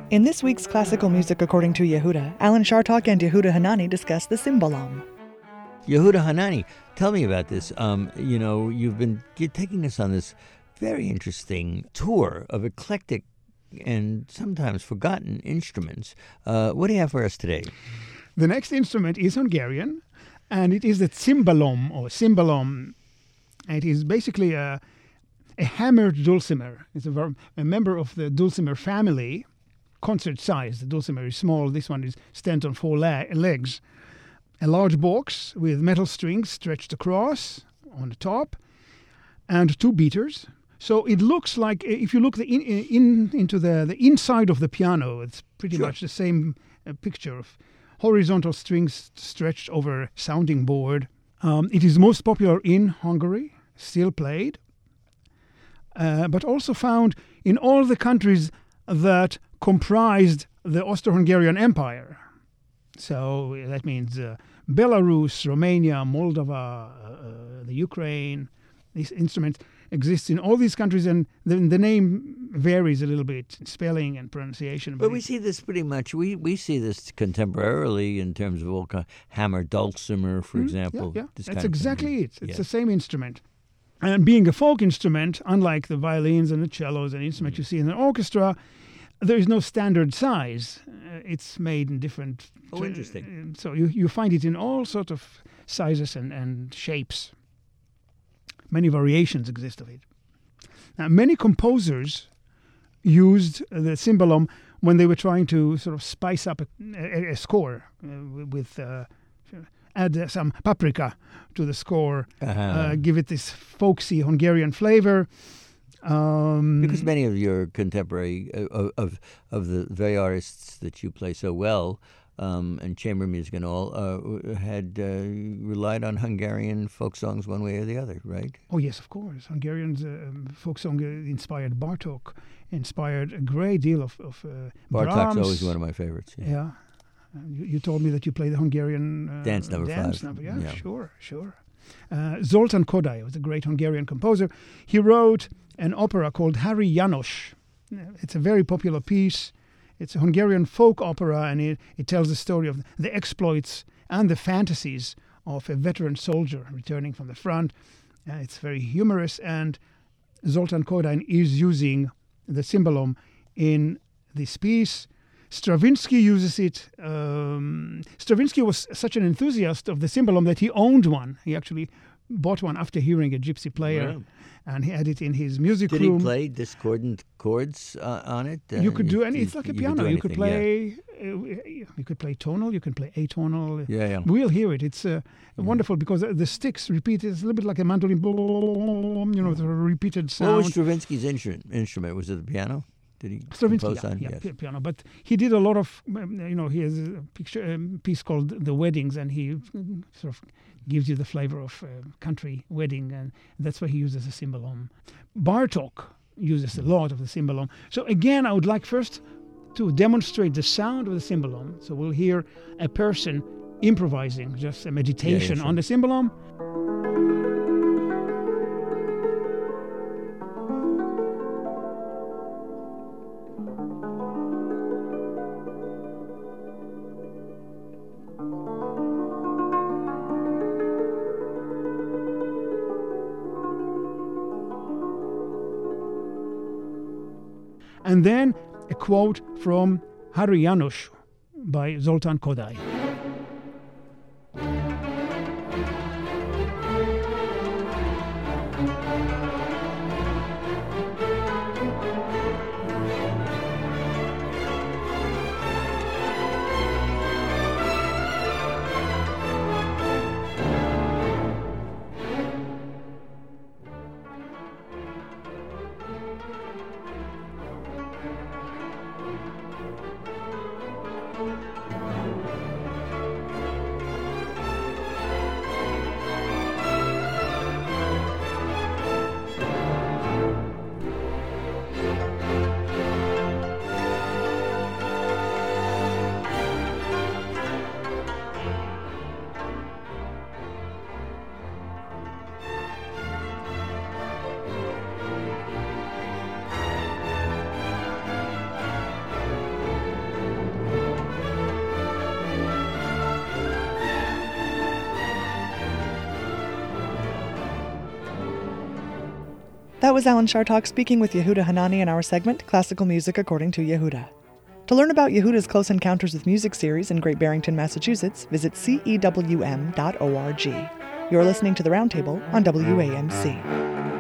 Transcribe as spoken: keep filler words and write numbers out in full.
In this week's Classical Music According to Yehuda, Alan Shartok and Yehuda Hanani discuss the cimbalom. Yehuda Hanani, tell me about this. Um, you know, you've been you're taking us on this very interesting tour of eclectic and sometimes forgotten instruments. Uh, what do you have for us today? The next instrument is Hungarian, and it is the cimbalom, or cimbalom. It is basically a, a hammered dulcimer. It's a, a member of the dulcimer family, concert size. The dulcimer is small. This one is stands on four le- legs. A large box with metal strings stretched across on the top, and two beaters. So it looks like, if you look the in, in into the, the inside of the piano, it's pretty Sure. much the same uh, picture of horizontal strings stretched over a sounding board. Um, it is most popular in Hungary, still played, uh, but also found in all the countries that comprised the Austro-Hungarian Empire. So that means uh, Belarus, Romania, Moldova, uh, the Ukraine. These instruments exist in all these countries, and the, the name varies a little bit in spelling and pronunciation. But we see this pretty much. We, we see this contemporarily in terms of all kind hammer, dulcimer, for Mm, example. Yeah, yeah. this That's kind of exactly thing. it. It's Yeah. the same instrument. And being a folk instrument, unlike the violins and the cellos and instruments Mm. you see in an orchestra, there is no standard size. Uh, it's made in different... Oh, interesting. Uh, so you, you find it in all sorts of sizes and, and shapes. Many variations exist of it. Now, many composers used the cimbalom when they were trying to sort of spice up a, a, a score uh, with... Uh, add uh, some paprika to the score, Uh-huh. uh, give it this folksy Hungarian flavor. Um, Because many of your contemporary, uh, of, of of the very artists that you play so well, um, and chamber music and all, uh, had uh, relied on Hungarian folk songs one way or the other, right? Oh, yes, of course. Hungarians, uh, folk song uh, inspired Bartók, inspired a great deal of, of uh, Bartók's Brahms. always one of my favorites. Yeah. Yeah. Uh, you, you told me that you play the Hungarian uh, Dance number dance five. number. Yeah, Yeah. sure, sure. Uh, Zoltán Kodály was a great Hungarian composer. He wrote an opera called Hari János. Uh, It's a very popular piece. It's a Hungarian folk opera, and it, it tells the story of the exploits and the fantasies of a veteran soldier returning from the front. Uh, it's very humorous, and Zoltán Kodály is using the cimbalom in this piece. Stravinsky uses it. Um, Stravinsky was such an enthusiast of the cimbalom that he owned one. He actually bought one after hearing a gypsy player, Wow. and he had it in his music Did room. he play discordant chords uh, on it? Uh, You could do any. It's like a you piano. do You could anything, yeah. play. Uh, you could play tonal. You can play atonal. Yeah, yeah. We'll hear it. It's uh, wonderful because the sticks repeat. It's a little bit like a mandolin. You know, the repeated sound. What was Stravinsky's instrument? Instrument was it the piano? Did he Stravinsky, compose yeah, on? yeah, Yes. pi- piano. But he did a lot of, um, you know, he has a picture, um, piece called The Weddings, and he mm, sort of gives you the flavor of uh, country wedding, and that's why he uses the cimbalom. Bartók uses a lot of the cimbalom. So again, I would like first to demonstrate the sound of the cimbalom. So we'll hear a person improvising, just a meditation sure. on the cimbalom. And then a quote from Hari János by Zoltán Kodály. That was Alan Chartock speaking with Yehuda Hanani in our segment, Classical Music According to Yehuda. To learn about Yehuda's Close Encounters with Music series in Great Barrington, Massachusetts, visit c e w m dot org. You're listening to The Roundtable on W A M C.